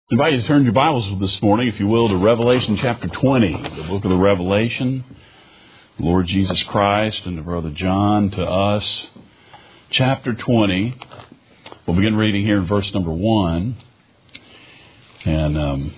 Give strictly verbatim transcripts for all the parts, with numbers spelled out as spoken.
I invite you to turn your Bibles this morning, if you will, to Revelation chapter twenty, the book of the Revelation, Lord Jesus Christ and to Brother John to us. Chapter twenty, we'll begin reading here in verse number one, and um,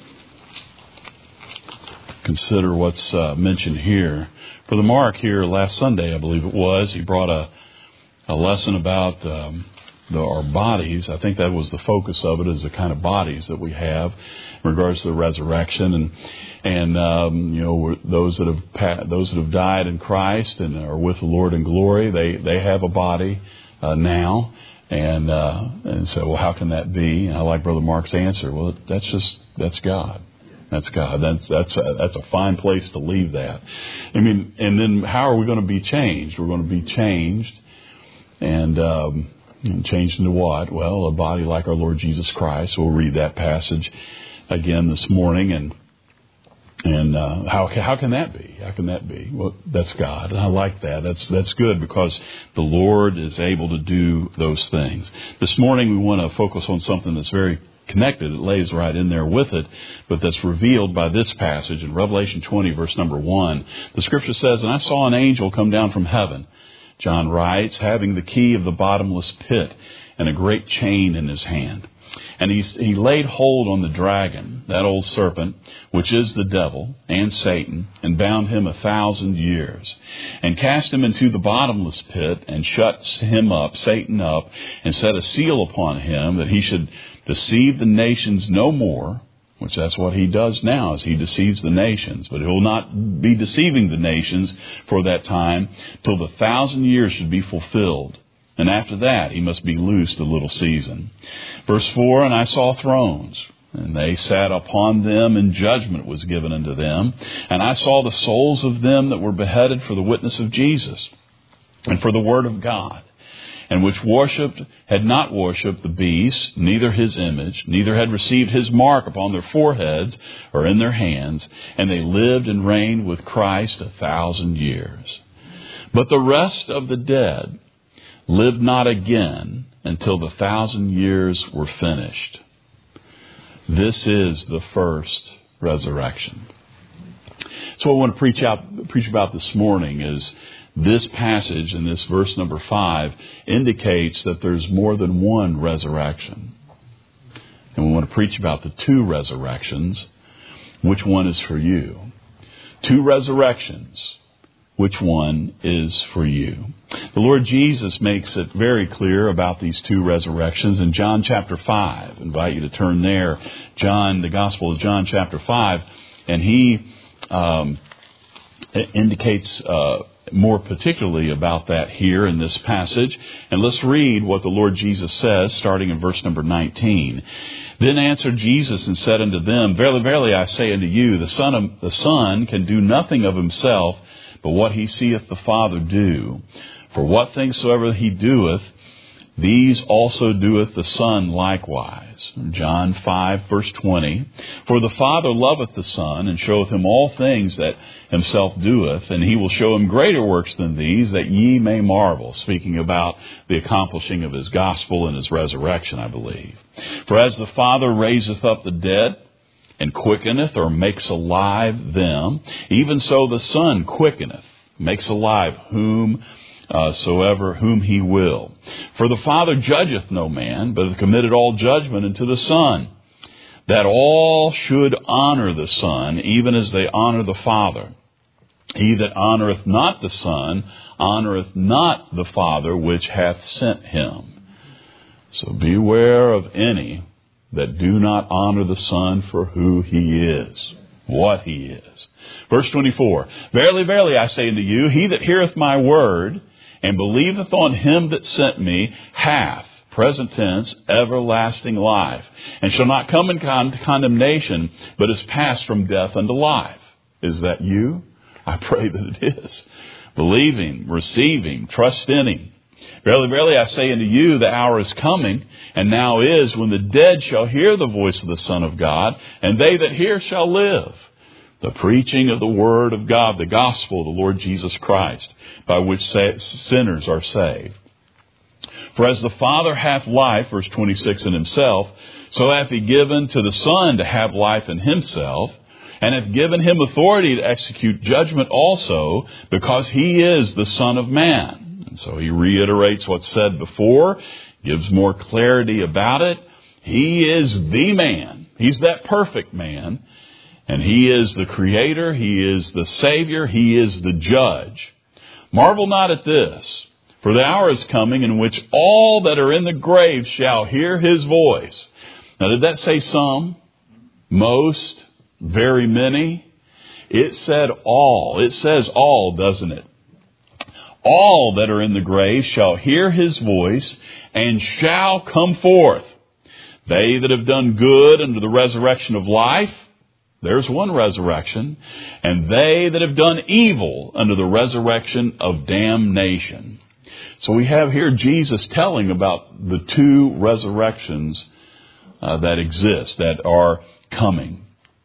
consider what's uh, mentioned here. For the Mark here last Sunday, I believe it was, he brought a, a lesson about Um, The, our bodies. I think that was the focus of it, is the kind of bodies that we have in regards to the resurrection, and and um, you know, those that have those that have died in Christ and are with the Lord in glory, they they have a body uh, now, and uh, and so well, how can that be? And I like Brother Mark's answer. Well, that's just that's God. That's God. That's that's a, that's a fine place to leave that. I mean, and then how are we going to be changed? We're going to be changed, and. Um, And changed into what? Well, a body like our Lord Jesus Christ. We'll read that passage again this morning. And and uh, how how can that be? How can that be? Well, that's God. And I like that. That's that's good, because the Lord is able to do those things. This morning we want to focus on something that's very connected. It lays right in there with it, but that's revealed by this passage in Revelation twenty, verse number one. The Scripture says, "And I saw an angel come down from heaven," John writes, "having the key of the bottomless pit and a great chain in his hand. And he, he laid hold on the dragon, that old serpent, which is the devil and Satan, and bound him a thousand years, and cast him into the bottomless pit, and shut him up, Satan up, and set a seal upon him, that he should deceive the nations no more." Which that's what he does now, is he deceives the nations. But he will not be deceiving the nations for that time till the thousand years should be fulfilled. And after that, he must be loosed a little season. Verse four, "And I saw thrones, and they sat upon them, and judgment was given unto them. And I saw the souls of them that were beheaded for the witness of Jesus, and for the word of God, and which worshipped, had not worshipped the beast, neither his image, neither had received his mark upon their foreheads or in their hands, and they lived and reigned with Christ a thousand years. But the rest of the dead lived not again until the thousand years were finished." This is the first resurrection. So what I want to preach out, preach about this morning is this passage in this verse number five indicates that there's more than one resurrection. And we want to preach about the two resurrections. Which one is for you? Two resurrections. Which one is for you? The Lord Jesus makes it very clear about these two resurrections in John chapter five. I invite you to turn there. John, the Gospel of John chapter five. And he um, indicates Uh, more particularly about that here in this passage. And let's read what the Lord Jesus says, starting in verse number nineteen. "Then answered Jesus and said unto them, Verily, verily, I say unto you, the Son of, the Son can do nothing of himself, but what he seeth the Father do. For what things soever he doeth, these also doeth the Son likewise." John five, verse twenty. "For the Father loveth the Son, and showeth him all things that himself doeth, and he will show him greater works than these, that ye may marvel." Speaking about the accomplishing of his gospel and his resurrection, I believe. "For as the Father raiseth up the dead, and quickeneth or makes alive them, even so the Son quickeneth, makes alive whom Uh, soever whom he will. For the Father judgeth no man, but hath committed all judgment unto the Son, that all should honor the Son, even as they honor the Father. He that honoreth not the Son, honoreth not the Father which hath sent him. So beware of any that do not honor the Son for who he is, what he is." Verse twenty-four, "Verily, verily, I say unto you, he that heareth my word, and believeth on him that sent me, hath," present tense, "everlasting life, and shall not come in con- condemnation, but is passed from death unto life." Is that you? I pray that it is. Believing, receiving, trust in him. "Verily, verily, I say unto you, the hour is coming, and now is, when the dead shall hear the voice of the Son of God, and they that hear shall live. The preaching of the word of God, the gospel of the Lord Jesus Christ, by which sinners are saved. For as the Father hath life, verse twenty-six, in himself, so hath he given to the Son to have life in himself, and hath given him authority to execute judgment also, because he is the Son of Man. And so he reiterates what's said before, gives more clarity about it. He is the man. He's that perfect man. And he is the Creator. He is the Savior. He is the Judge. Marvel not at this, for the hour is coming in which all that are in the grave shall hear his voice. Now, did that say some? Most? Very many? It said all. It says all, doesn't it? All that are in the grave shall hear his voice and shall come forth. They that have done good unto the resurrection of life, there's one resurrection, and they that have done evil unto the resurrection of damnation. So we have here Jesus telling about the two resurrections uh, that exist, that are coming.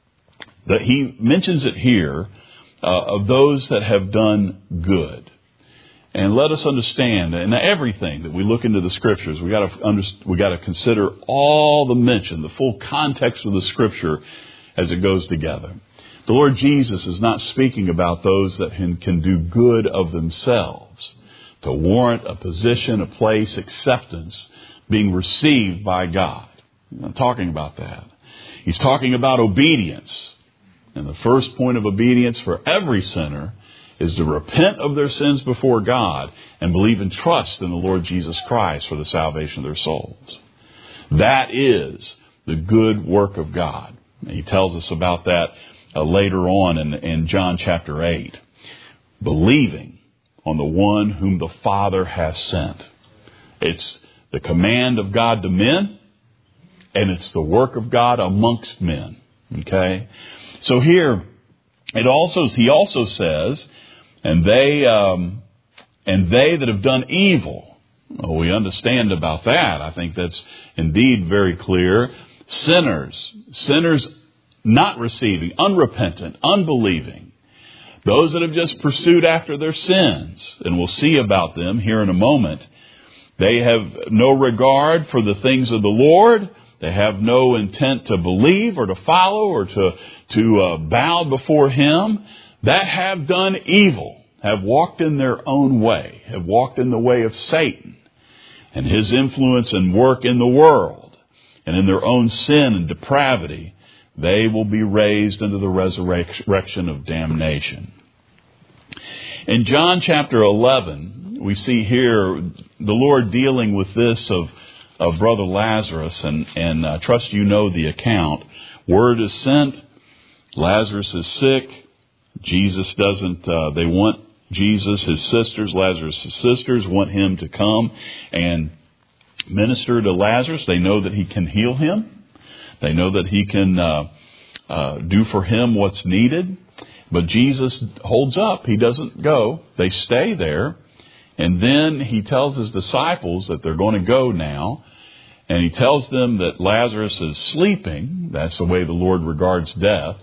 That he mentions it here uh, of those that have done good. And let us understand, in everything that we look into the Scriptures, we got to under, we got to consider all the mention, the full context of the Scripture as it goes together. The Lord Jesus is not speaking about those that can, can do good of themselves to warrant a position, a place, acceptance being received by God. I'm not talking about that. He's talking about obedience. And the first point of obedience for every sinner is to repent of their sins before God and believe and trust in the Lord Jesus Christ for the salvation of their souls. That is the good work of God. He tells us about that uh, later on in, in John chapter eight. Believing on the one whom the Father has sent. It's the command of God to men, and it's the work of God amongst men. Okay? So here, it also he also says, and they um, and they that have done evil. Well, we understand about that. I think that's indeed very clear. Sinners, sinners not receiving, unrepentant, unbelieving. Those that have just pursued after their sins, and we'll see about them here in a moment. They have no regard for the things of the Lord. They have no intent to believe or to follow or to, to uh, bow before Him. That have done evil, have walked in their own way, have walked in the way of Satan and his influence and work in the world. And in their own sin and depravity, they will be raised into the resurrection of damnation. In John chapter eleven, we see here the Lord dealing with this of, of Brother Lazarus, and, and I trust you know the account. Word is sent, Lazarus is sick, Jesus doesn't, uh, they want Jesus, his sisters, Lazarus' sisters, want him to come and minister to Lazarus. They know that he can heal him. They know that he can uh, uh, do for him what's needed. But Jesus holds up. He doesn't go. They stay there. And then he tells his disciples that they're going to go now. And he tells them that Lazarus is sleeping. That's the way the Lord regards death.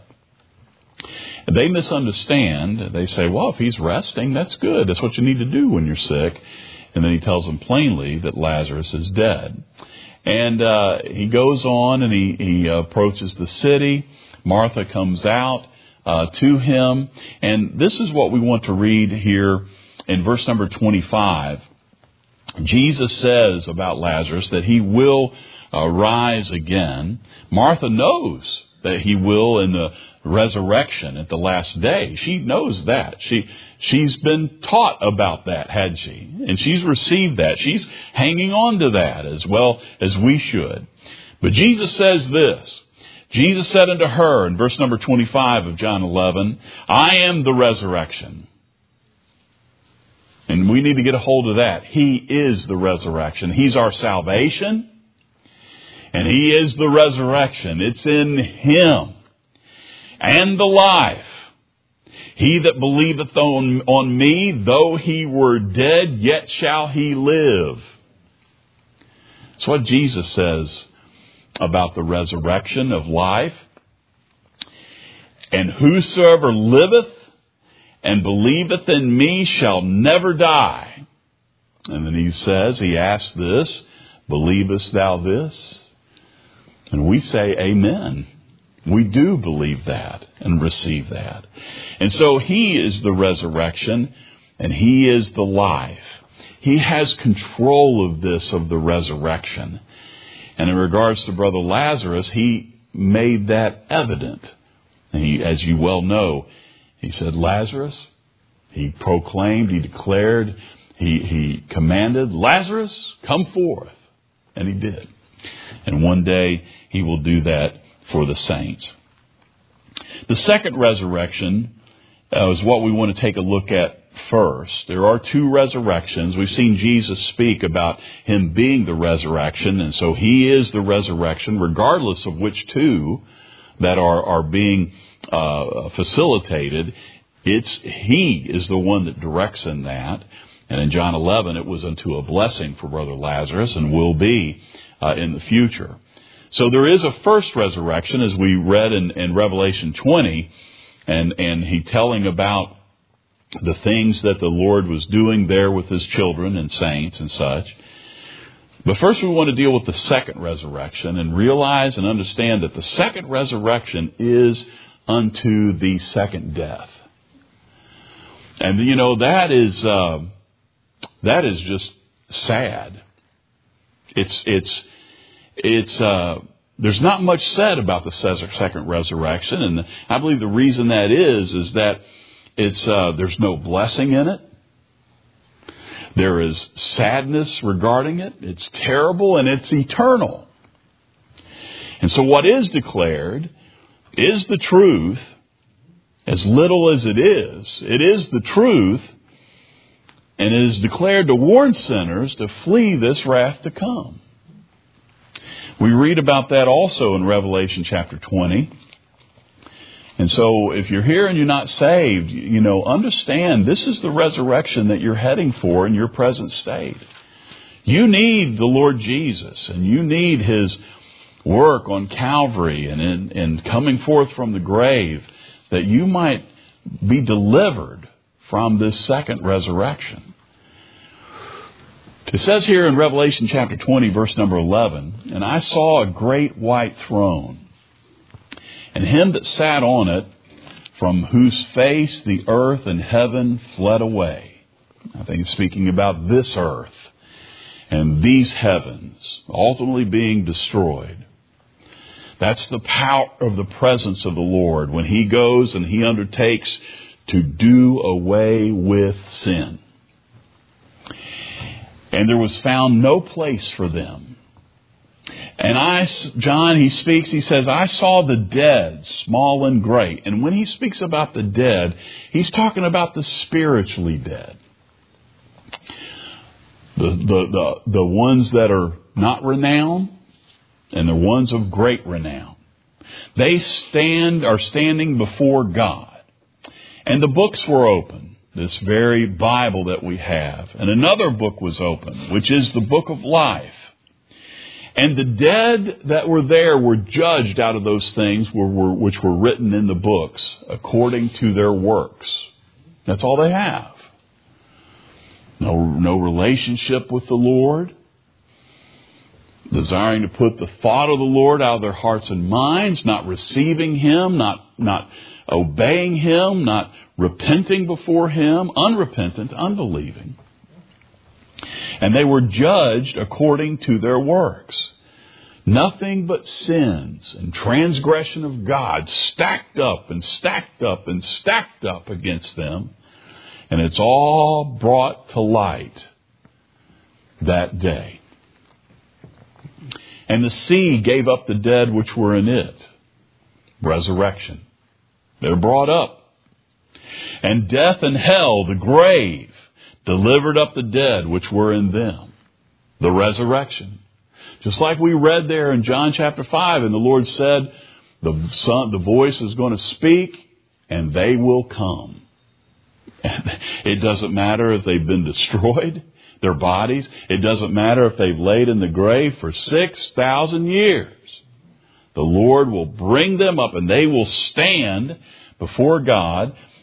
And they misunderstand. They say, well, if he's resting, that's good. That's what you need to do when you're sick. And then he tells them plainly that Lazarus is dead. And uh, he goes on and he, he approaches the city. Martha comes out uh, to him. And this is what we want to read here in verse number twenty-five. Jesus says about Lazarus that he will uh, rise again. Martha knows that he will in the resurrection at the last day. She knows that. She, she's been taught about that, had she? And she's received that. She's hanging on to that as well as we should. But Jesus says this. Jesus said unto her in verse number twenty-five of John eleven, I am the resurrection. And we need to get a hold of that. He is the resurrection. He's our salvation. And He is the resurrection. It's in Him. And the life. He that believeth on, on me, though he were dead, yet shall he live. That's what Jesus says about the resurrection of life. And whosoever liveth and believeth in me shall never die. And then he says, he asks this, believest thou this? And we say, amen. We do believe that and receive that. And so he is the resurrection and he is the life. He has control of this, of the resurrection. And in regards to Brother Lazarus, he made that evident. And he, as you well know, he said, Lazarus, he proclaimed, he declared, he, he commanded, Lazarus, come forth. And he did. And one day he will do that for the saints. The second resurrection uh, is what we want to take a look at first. There are two resurrections. We've seen Jesus speak about him being the resurrection, and so he is the resurrection, regardless of which two that are, are being uh, facilitated. It's he is the one that directs in that. And in John eleven, it was unto a blessing for Brother Lazarus and will be uh, in the future. So there is a first resurrection, as we read in, in Revelation twenty, and, and he telling about the things that the Lord was doing there with his children and saints and such. But first we want to deal with the second resurrection and realize and understand that the second resurrection is unto the second death. And, you know, that is uh, that is just sad. It's it's it's uh, there's not much said about the second resurrection, and I believe the reason that is is that it's uh, there's no blessing in it. There is sadness regarding it. It's terrible and it's eternal. And so what is declared is the truth, as little as it is. It is the truth, and it is declared to warn sinners to flee this wrath to come. We read about that also in Revelation chapter twenty. And so if you're here and you're not saved, you know, understand this is the resurrection that you're heading for in your present state. You need the Lord Jesus, and you need his work on Calvary and in, in coming forth from the grave, that you might be delivered from this second resurrection. It says here in Revelation chapter twenty, verse number eleven, and I saw a great white throne, and him that sat on it, from whose face the earth and heaven fled away. I think it's speaking about this earth and these heavens ultimately being destroyed. That's the power of the presence of the Lord when he goes and he undertakes to do away with sin. And there was found no place for them. And I, John, he speaks, he says, I saw the dead, small and great. And when he speaks about the dead, he's talking about the spiritually dead. The, the, the, the ones that are not renowned and the ones of great renown. They stand, are standing before God. And the books were open. This very Bible that we have. And another book was open, which is the book of life. And the dead that were there were judged out of those things were, were, which were written in the books according to their works. That's all they have. No, no relationship with the Lord. Desiring to put the thought of the Lord out of their hearts and minds, not receiving him, not, not obeying him, not repenting before him, unrepentant, unbelieving. And they were judged according to their works. Nothing but sins and transgression of God stacked up and stacked up and stacked up against them. And it's all brought to light that day. And the sea gave up the dead which were in it. Resurrection. They're brought up. And death and hell, the grave, delivered up the dead which were in them. The resurrection. Just like we read there in John chapter five, and the Lord said, the Son, the voice is going to speak, and they will come. And it doesn't matter if they've been destroyed, their bodies. It doesn't matter if they've laid in the grave for six thousand years. The Lord will bring them up, and they will stand before God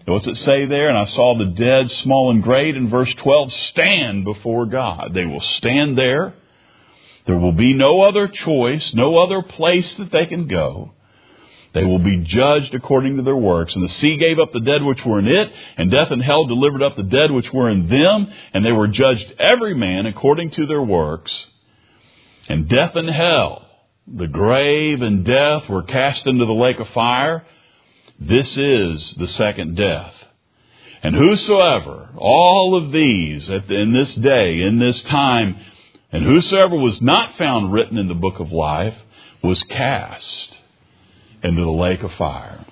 What's it say there? And I saw the dead, small and great, in verse twelve, stand before God. They will stand there. There will be no other choice, no other place that they can go. They will be judged according to their works. And the sea gave up the dead which were in it, and death and hell delivered up the dead which were in them, and they were judged every man according to their works. And death and hell, the grave and death, were cast into the lake of fire. This is the second death. And whosoever, all of these at the, in this day, in this time, and whosoever was not found written in the book of life was cast into the lake of fire.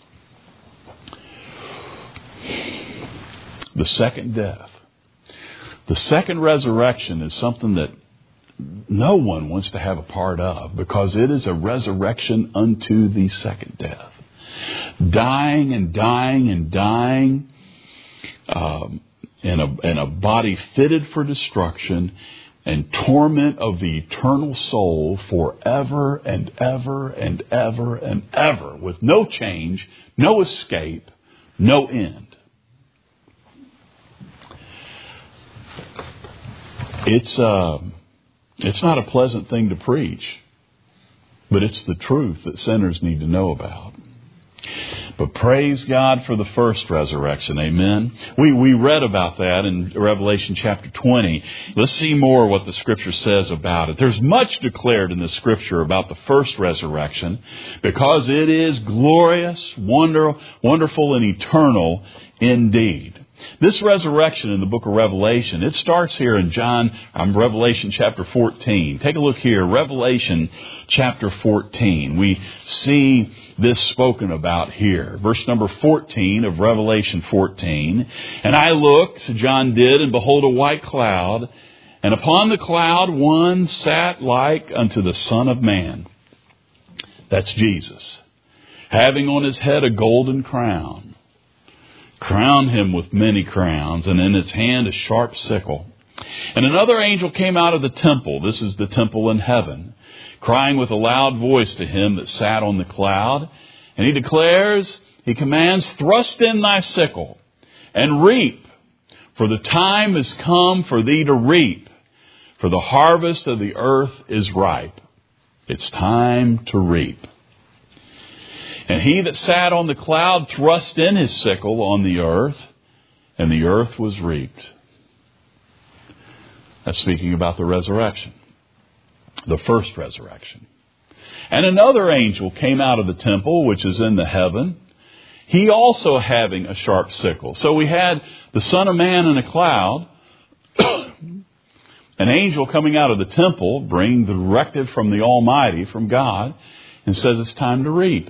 The second death. The second resurrection is something that no one wants to have a part of, because it is a resurrection unto the second death. Dying and dying and dying um, in, a, in a body fitted for destruction and torment of the eternal soul forever and ever and ever and ever, with no change, no escape, no end. It's uh, it's not a pleasant thing to preach, but it's the truth that sinners need to know about. But praise God for the first resurrection. Amen. We we read about that in Revelation chapter twenty. Let's see more what the Scripture says about it. There's much declared in the Scripture about the first resurrection, because it is glorious, wonder, wonderful, and eternal indeed. This resurrection in the book of Revelation, it starts here in John, um, Revelation chapter fourteen. Take a look here, Revelation chapter fourteen. We see this spoken about here. Verse number fourteen of Revelation fourteen. And I looked, John did, and behold a white cloud, and upon the cloud one sat like unto the Son of Man. That's Jesus. Having on his head a golden crown. Crowned him with many crowns, and in his hand a sharp sickle. And another angel came out of the temple, this is the temple in heaven, crying with a loud voice to him that sat on the cloud. And he declares, he commands, thrust in thy sickle, and reap, for the time is come for thee to reap, for the harvest of the earth is ripe. It's time to reap. And he that sat on the cloud thrust in his sickle on the earth, and the earth was reaped. That's speaking about the resurrection, the first resurrection. And another angel came out of the temple, which is in the heaven, he also having a sharp sickle. So we had the Son of Man in a cloud, an angel coming out of the temple, bringing the directive from the Almighty, from God, and says it's time to reap.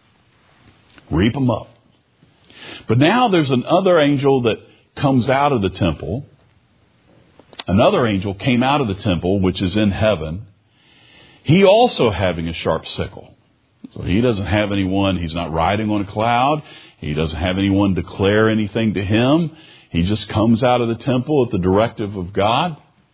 Reap them up. But now there's another angel that comes out of the temple. Another angel came out of the temple, which is in heaven. He also having a sharp sickle. So he doesn't have anyone, he's not riding on a cloud. He doesn't have anyone declare anything to him. He just comes out of the temple at the directive of God.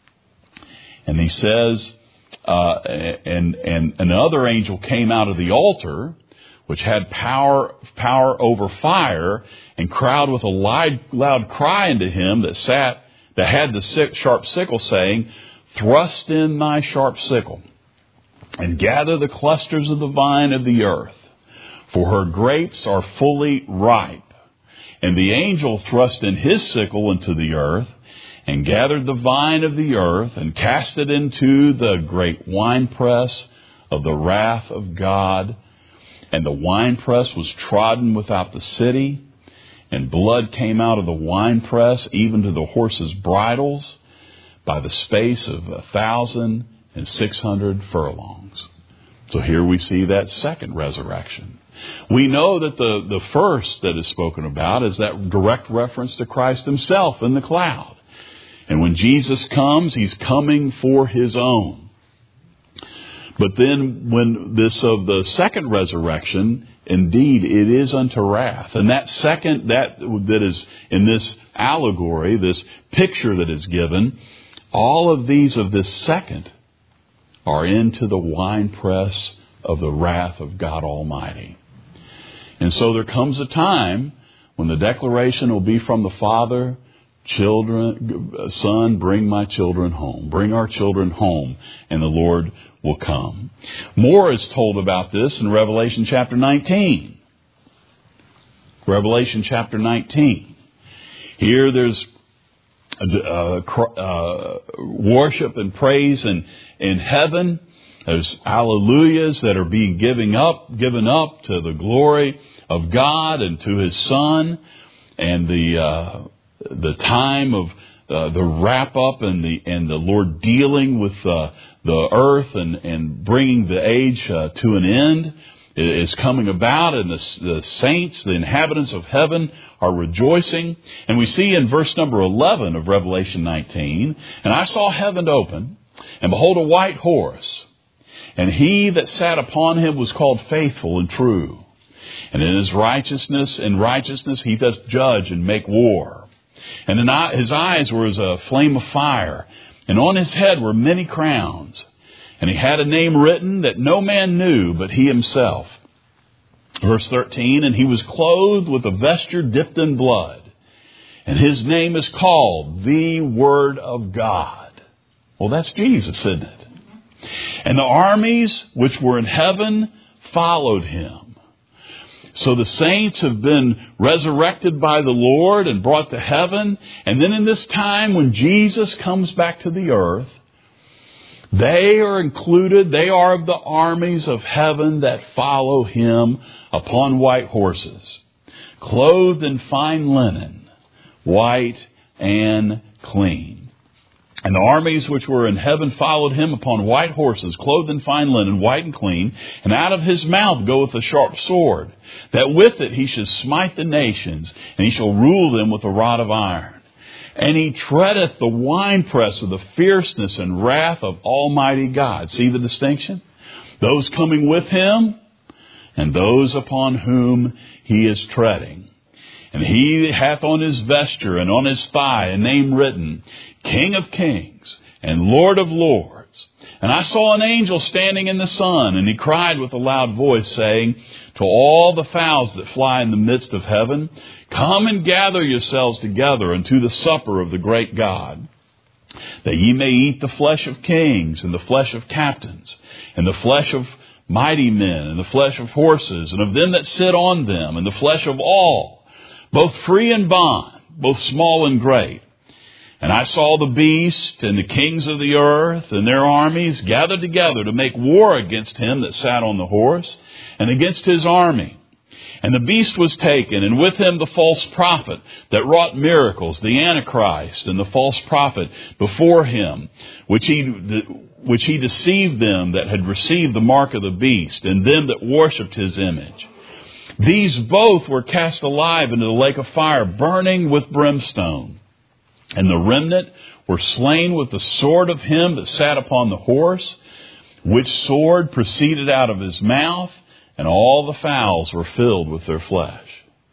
And he says, uh, and, and another angel came out of the altar, which had power power over fire, and cried with a loud, loud cry unto him that sat, that had the sick, sharp sickle, saying, thrust in thy sharp sickle, and gather the clusters of the vine of the earth, for her grapes are fully ripe. And the angel thrust in his sickle into the earth, and gathered the vine of the earth, and cast it into the great winepress of the wrath of God. And the winepress was trodden without the city, and blood came out of the winepress, even to the horses' bridles, by the space of a thousand and six hundred furlongs. So here we see that second resurrection. We know that the, the first that is spoken about is that direct reference to Christ himself in the cloud. And when Jesus comes, he's coming for his own. But then when this of the second resurrection, indeed it is unto wrath. And that second, that that is in this allegory, this picture that is given, all of these of this second are into the winepress of the wrath of God Almighty. And so there comes a time when the declaration will be from the Father, children, Son, bring my children home. Bring our children home, and the Lord will come. More is told about this in Revelation chapter nineteen. Revelation chapter nineteen. Here there's uh, uh, worship and praise in, in heaven. There's hallelujahs that are being given up, given up to the glory of God and to His Son, and the uh, the time of uh, the wrap up and the and the Lord dealing with uh, the earth and and bringing the age uh, to an end is coming about, and the, the saints, the inhabitants of heaven, are rejoicing. And we see in verse number eleven of Revelation nineteen, and I saw heaven open, and behold, a white horse, and he that sat upon him was called Faithful and True, and in his righteousness in righteousness he doth judge and make war. And in his eyes were as a flame of fire, and on his head were many crowns. And he had a name written that no man knew but he himself. Verse thirteen, and he was clothed with a vesture dipped in blood, and his name is called the Word of God. Well, that's Jesus, isn't it? And the armies which were in heaven followed him. So the saints have been resurrected by the Lord and brought to heaven. And then in this time when Jesus comes back to the earth, they are included, they are of the armies of heaven that follow him upon white horses, clothed in fine linen, white and clean. And the armies which were in heaven followed him upon white horses, clothed in fine linen, white and clean. And out of his mouth goeth a sharp sword, that with it he should smite the nations, and he shall rule them with a rod of iron. And he treadeth the winepress of the fierceness and wrath of Almighty God. See the distinction? Those coming with him and those upon whom he is treading. And he hath on his vesture and on his thigh a name written, King of Kings and Lord of Lords. And I saw an angel standing in the sun, and he cried with a loud voice, saying, to all the fowls that fly in the midst of heaven, come and gather yourselves together unto the supper of the great God, that ye may eat the flesh of kings, and the flesh of captains, and the flesh of mighty men, and the flesh of horses, and of them that sit on them, and the flesh of all, both free and bond, both small and great. And I saw the beast and the kings of the earth and their armies gathered together to make war against him that sat on the horse and against his army. And the beast was taken, and with him the false prophet that wrought miracles, the Antichrist, and the false prophet before him, which he, which he deceived them that had received the mark of the beast, and them that worshipped his image. These both were cast alive into the lake of fire, burning with brimstone. And the remnant were slain with the sword of him that sat upon the horse, which sword proceeded out of his mouth, and all the fowls were filled with their flesh.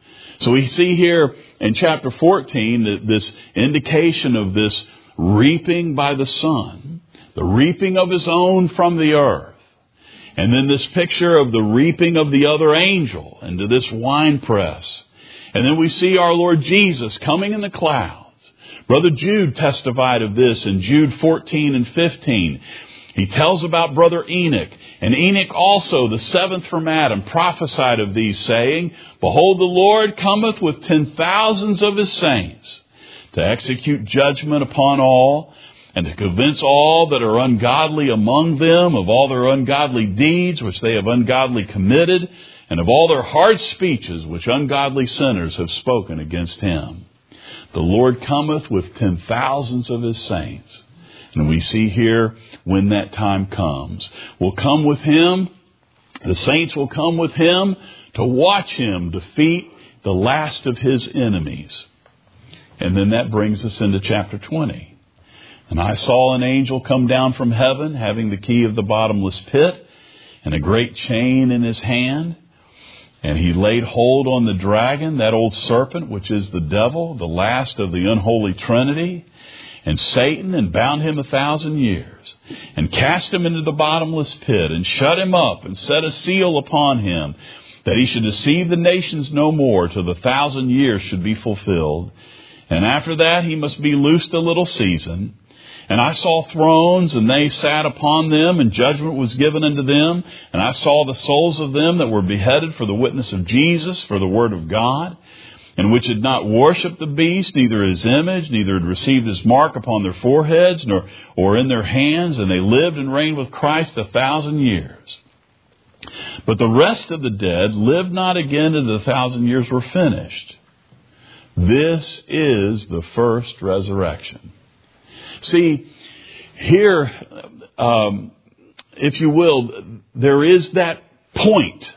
So we see here in chapter fourteen that this indication of this reaping by the Son, the reaping of his own from the earth, and then this picture of the reaping of the other angel into this winepress. And then we see our Lord Jesus coming in the clouds. Brother Jude testified of this in Jude fourteen and fifteen. He tells about Brother Enoch. And Enoch also, the seventh from Adam, prophesied of these, saying, behold, the Lord cometh with ten thousands of his saints to execute judgment upon all, and to convince all that are ungodly among them of all their ungodly deeds which they have ungodly committed, and of all their hard speeches which ungodly sinners have spoken against him. The Lord cometh with ten thousands of his saints. And we see here when that time comes, we'll come with him. The saints will come with him to watch him defeat the last of his enemies. And then that brings us into chapter twenty. And I saw an angel come down from heaven, having the key of the bottomless pit and a great chain in his hand. And he laid hold on the dragon, that old serpent, which is the devil, the last of the unholy trinity, and Satan, and bound him a thousand years, and cast him into the bottomless pit, and shut him up, and set a seal upon him, that he should deceive the nations no more till the thousand years should be fulfilled. And after that he must be loosed a little season. And I saw thrones, and they sat upon them, and judgment was given unto them. And I saw the souls of them that were beheaded for the witness of Jesus, for the word of God, and which had not worshipped the beast, neither his image, neither had received his mark upon their foreheads, nor or in their hands, and they lived and reigned with Christ a thousand years. But the rest of the dead lived not again until the thousand years were finished. This is the first resurrection. See, here, um, if you will, there is that point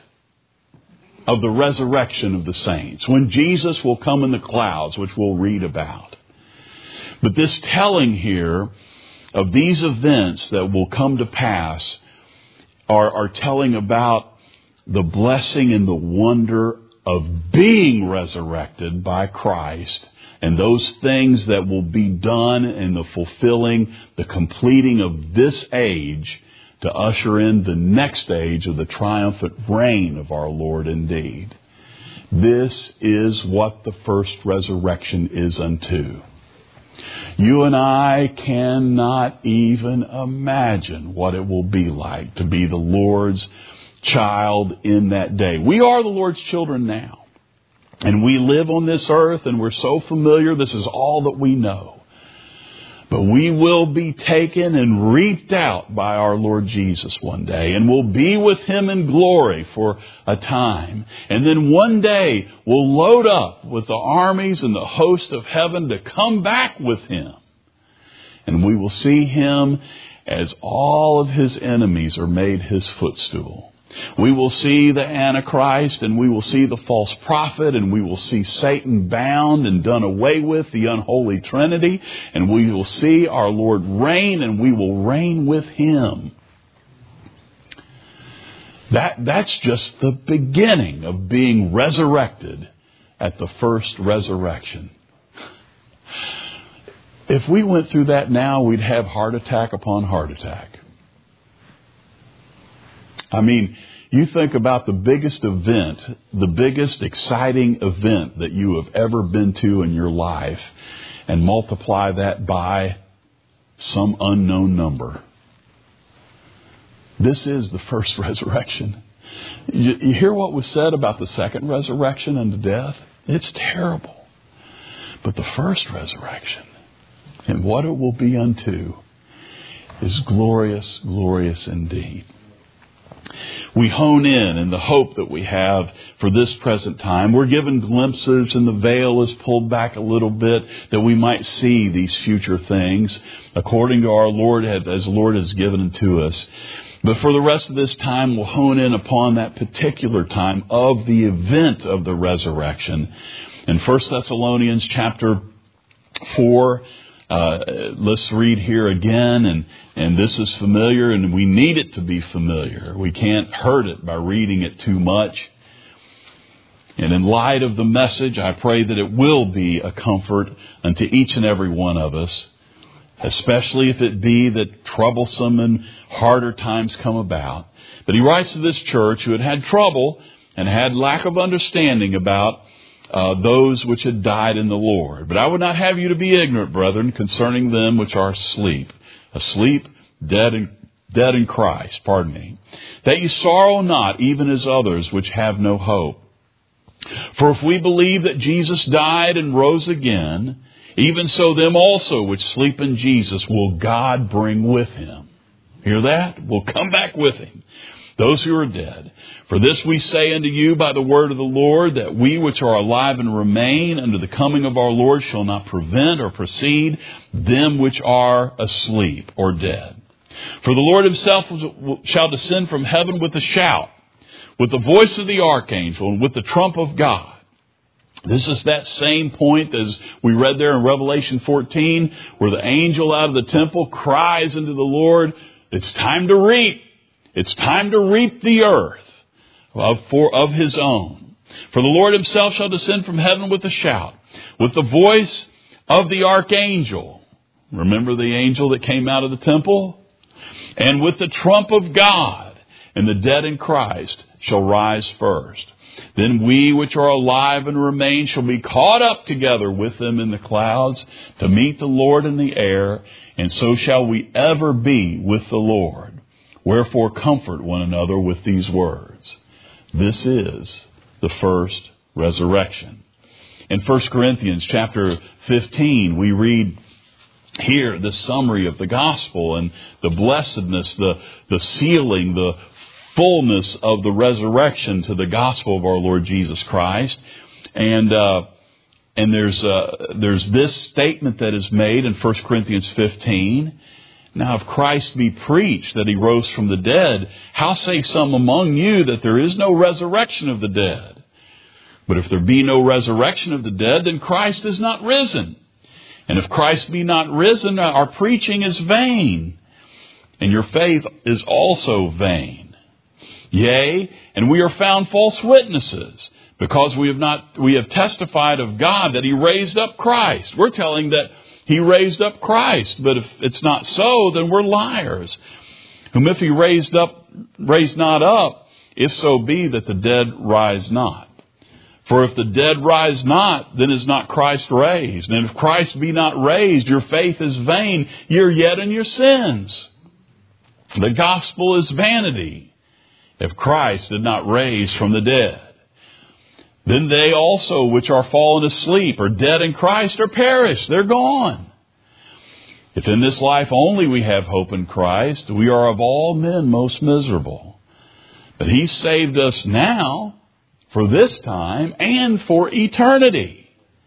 of the resurrection of the saints, when Jesus will come in the clouds, which we'll read about. But this telling here of these events that will come to pass are, are telling about the blessing and the wonder of being resurrected by Christ, and those things that will be done in the fulfilling, the completing of this age to usher in the next age of the triumphant reign of our Lord indeed. This is what the first resurrection is unto. You and I cannot even imagine what it will be like to be the Lord's child in that day. We are the Lord's children now. And we live on this earth, and we're so familiar. This is all that we know. But we will be taken and reaped out by our Lord Jesus one day. And we'll be with Him in glory for a time. And then one day we'll load up with the armies and the host of heaven to come back with Him. And we will see Him as all of His enemies are made His footstool. We will see the Antichrist, and we will see the false prophet, and we will see Satan bound and done away with, the unholy Trinity, and we will see our Lord reign, and we will reign with Him. That, that's just the beginning of being resurrected at the first resurrection. If we went through that now, we'd have heart attack upon heart attack. I mean, you think about the biggest event, the biggest exciting event that you have ever been to in your life, and multiply that by some unknown number. This is the first resurrection. You, you hear what was said about the second resurrection unto death? It's terrible. But the first resurrection, and what it will be unto, is glorious, glorious indeed. We hone in in the hope that we have for this present time. We're given glimpses, and the veil is pulled back a little bit that we might see these future things according to our Lord, as the Lord has given them to us. But for the rest of this time, we'll hone in upon that particular time of the event of the resurrection. In First Thessalonians chapter four, Uh, let's read here again, and, and this is familiar, and we need it to be familiar. We can't hurt it by reading it too much. And in light of the message, I pray that it will be a comfort unto each and every one of us, especially if it be that troublesome and harder times come about. But he writes to this church who had had trouble and had lack of understanding about Uh, those which had died in the Lord. But I would not have you to be ignorant, brethren, concerning them which are asleep. Asleep, dead in, dead in Christ, pardon me. That ye sorrow not, even as others which have no hope. For if we believe that Jesus died and rose again, even so them also which sleep in Jesus will God bring with Him. Hear that? We'll come back with Him. Those who are dead. For this we say unto you by the word of the Lord, that we which are alive and remain unto the coming of our Lord shall not prevent or precede them which are asleep or dead. For the Lord Himself shall descend from heaven with a shout, with the voice of the archangel, and with the trump of God. This is that same point as we read there in Revelation fourteen, where the angel out of the temple cries unto the Lord, it's time to reap. It's time to reap the earth of, for, of His own. For the Lord Himself shall descend from heaven with a shout, with the voice of the archangel. Remember the angel that came out of the temple? And with the trump of God, and the dead in Christ shall rise first. Then we which are alive and remain shall be caught up together with them in the clouds to meet the Lord in the air, and so shall we ever be with the Lord. Wherefore comfort one another with these words. This is the first resurrection. In First Corinthians chapter fifteen, we read here the summary of the gospel and the blessedness, the, the sealing, the fullness of the resurrection to the gospel of our Lord Jesus Christ. And uh, and there's uh, there's this statement that is made in First Corinthians fifteen. Now, if Christ be preached that he rose from the dead, how say some among you that there is no resurrection of the dead? But if there be no resurrection of the dead, then Christ is not risen. And if Christ be not risen, our preaching is vain, and your faith is also vain. Yea, and we are found false witnesses, because we have not we have testified of God that he raised up Christ. We're telling that he raised up Christ, but if it's not so, then we're liars. Whom if he raised up, raised not up, if so be that the dead rise not. For if the dead rise not, then is not Christ raised. And if Christ be not raised, your faith is vain. You're yet in your sins. The gospel is vanity, if Christ did not raise from the dead. Then they also which are fallen asleep are dead in Christ are perished. They're gone. If in this life only we have hope in Christ, we are of all men most miserable. But he saved us now, for this time, and for eternity.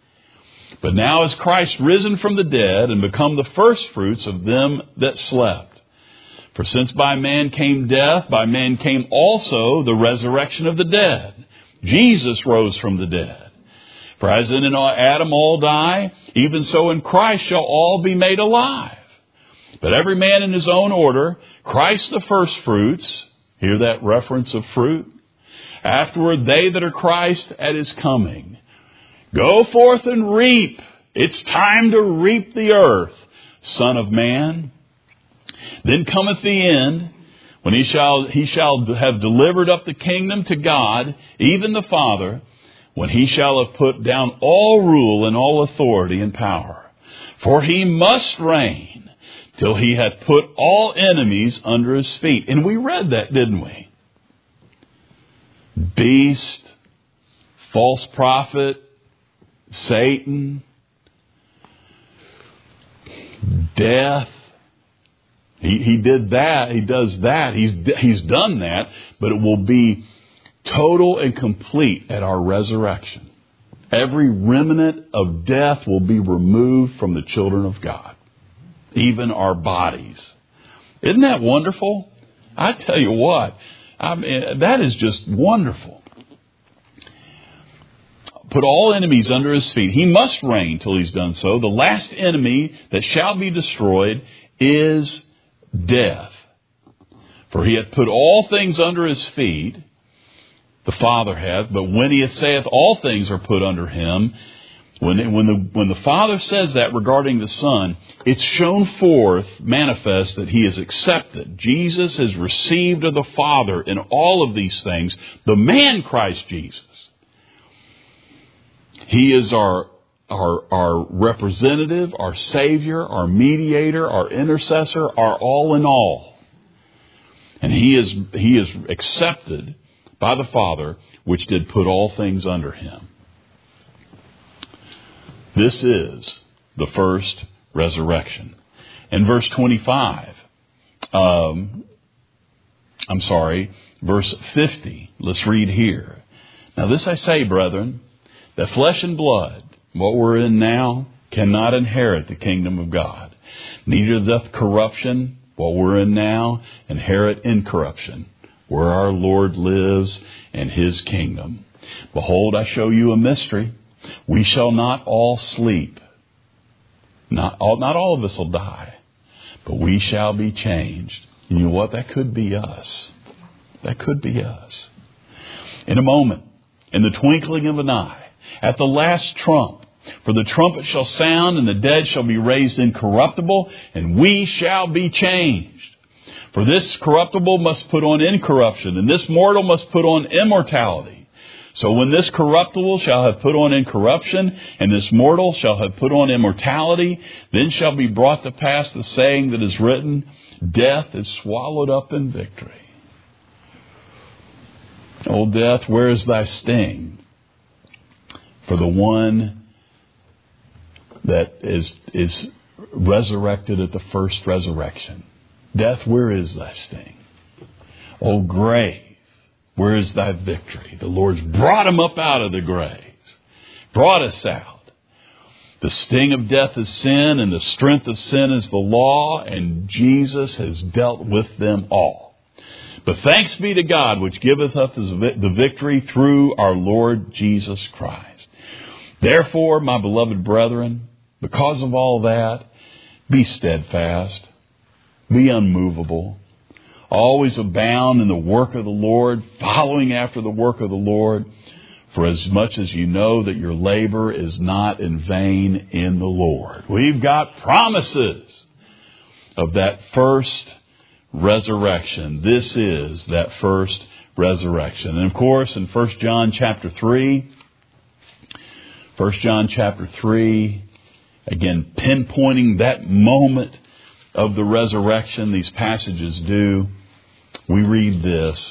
But now is Christ risen from the dead and become the firstfruits of them that slept. For since by man came death, by man came also the resurrection of the dead. Jesus rose from the dead. For as in Adam all die, even so in Christ shall all be made alive. But every man in his own order, Christ the firstfruits. Hear that reference of fruit? Afterward, they that are Christ at his coming. Go forth and reap. It's time to reap the earth, Son of Man. Then cometh the end, when he shall, he shall have delivered up the kingdom to God, even the Father, when he shall have put down all rule and all authority and power. For he must reign till he hath put all enemies under his feet. And we read that, didn't we? Beast, false prophet, Satan, death. He, he did that. He does that. He's, he's done that. But it will be total and complete at our resurrection. Every remnant of death will be removed from the children of God. Even our bodies. Isn't that wonderful? I tell you what. I mean, that is just wonderful. Put all enemies under his feet. He must reign till he's done so. The last enemy that shall be destroyed is death. For he hath put all things under his feet, the Father hath. But when he saith all things are put under him, when, when, the, when the Father says that regarding the Son, it's shown forth, manifest, that he is accepted. Jesus is received of the Father in all of these things. The man Christ Jesus. He is our, our, our representative, our Savior, our mediator, our intercessor, our all in all. And he is, he is accepted by the Father, which did put all things under him. This is the first resurrection. In verse twenty-five, um, I'm sorry, verse fifty, let's read here. Now this I say, brethren, that flesh and blood, what we're in now, cannot inherit the kingdom of God. Neither doth corruption, what we're in now, inherit incorruption, where our Lord lives in his kingdom. Behold, I show you a mystery. We shall not all sleep. Not all, not all of us will die, but we shall be changed. You know what? That could be us. That could be us. In a moment, in the twinkling of an eye, at the last trump, for the trumpet shall sound, and the dead shall be raised incorruptible, and we shall be changed. For this corruptible must put on incorruption, and this mortal must put on immortality. So when this corruptible shall have put on incorruption, and this mortal shall have put on immortality, then shall be brought to pass the saying that is written, death is swallowed up in victory. O death, where is thy sting? For the one that is, is resurrected at the first resurrection. Death, where is thy sting? O grave, where is thy victory? The Lord's brought him up out of the graves. Brought us out. The sting of death is sin, and the strength of sin is the law, and Jesus has dealt with them all. But thanks be to God, which giveth us the victory through our Lord Jesus Christ. Therefore, my beloved brethren, because of all that, be steadfast, be unmovable, always abound in the work of the Lord, following after the work of the Lord, for as much as you know that your labor is not in vain in the Lord. We've got promises of that first resurrection. This is that first resurrection. And of course, in First John chapter three, First John chapter three, again, pinpointing that moment of the resurrection, these passages do. We read this.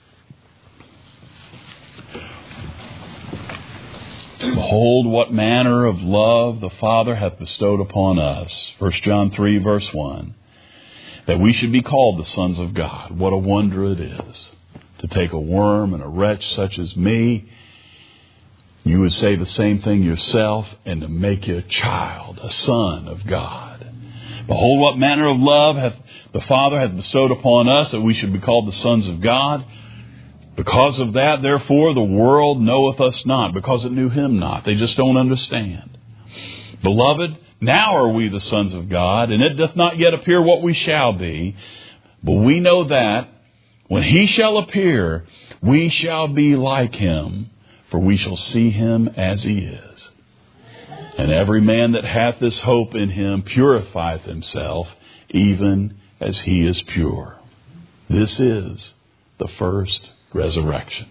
Behold, what manner of love the Father hath bestowed upon us. First John three, verse one. That we should be called the sons of God. What a wonder it is to take a worm and a wretch such as me. You would say the same thing yourself, and to make you a child, a son of God. Behold, what manner of love hath the Father hath bestowed upon us, that we should be called the sons of God. Because of that, therefore, the world knoweth us not, because it knew him not. They just don't understand. Beloved, now are we the sons of God, and it doth not yet appear what we shall be. But we know that when he shall appear, we shall be like him, for we shall see him as he is. And every man that hath this hope in him purifieth himself, even as he is pure. This is the first resurrection.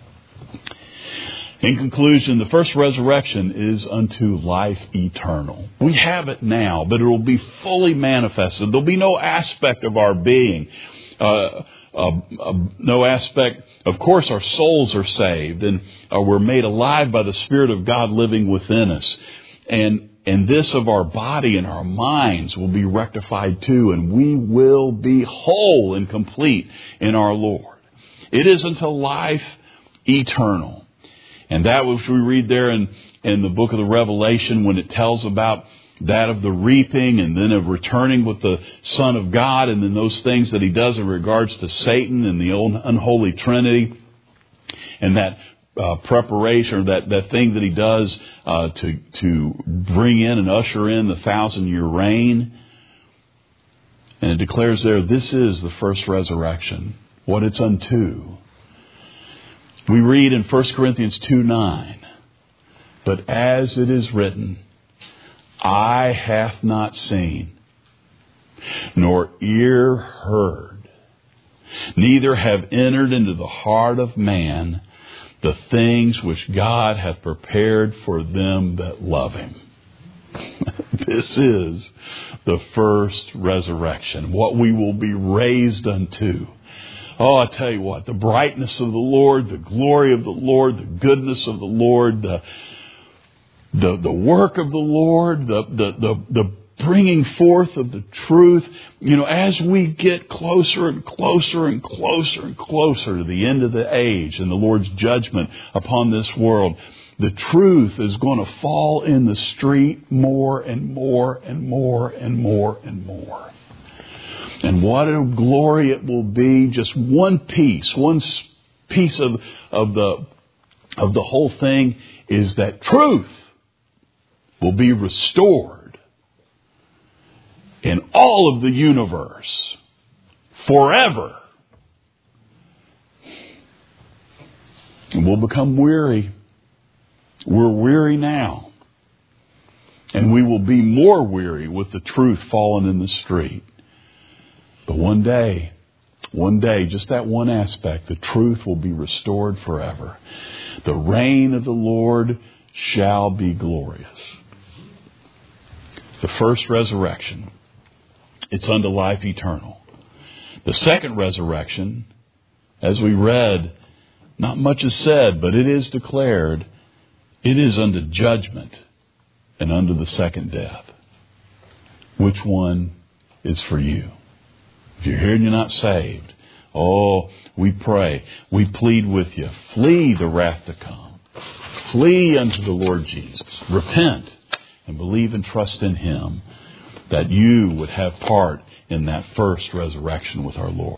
In conclusion, the first resurrection is unto life eternal. We have it now, but it will be fully manifested. There'll be no aspect of our being, uh, uh, uh, no aspect. Of course, our souls are saved, and uh, we're made alive by the Spirit of God living within us. And and this of our body and our minds will be rectified too, and we will be whole and complete in our Lord. It is unto life eternal. And that which we read there in, in the book of the Revelation, when it tells about that of the reaping and then of returning with the Son of God, and then those things that he does in regards to Satan and the old unholy Trinity, and that uh, preparation, or that, that thing that he does uh, to, to bring in and usher in the thousand year reign. And it declares there, this is the first resurrection, what it's unto. We read in First Corinthians two nine, but as it is written, eye hath not seen, nor ear heard, neither have entered into the heart of man the things which God hath prepared for them that love him. This is the first resurrection, what we will be raised unto. Oh, I tell you what, the brightness of the Lord, the glory of the Lord, the goodness of the Lord, the the, the work of the Lord, the, the, the, the bringing forth of the truth. You know, as we get closer and closer and closer and closer to the end of the age and the Lord's judgment upon this world, the truth is going to fall in the street more and more and more and more and more. And what a glory it will be! Just one piece, one piece of of the of the whole thing is that truth will be restored in all of the universe forever. And we'll become weary. We're weary now, and we will be more weary with the truth fallen in the street. But one day, One day, just that one aspect, the truth will be restored forever. The reign of the Lord shall be glorious. The first resurrection, it's unto life eternal. The second resurrection, as we read, not much is said, but it is declared, it is unto judgment and unto the second death. Which one is for you? If you're here and you're not saved, oh, we pray, we plead with you, flee the wrath to come. Flee unto the Lord Jesus. Repent and believe and trust in Him, that you would have part in that first resurrection with our Lord.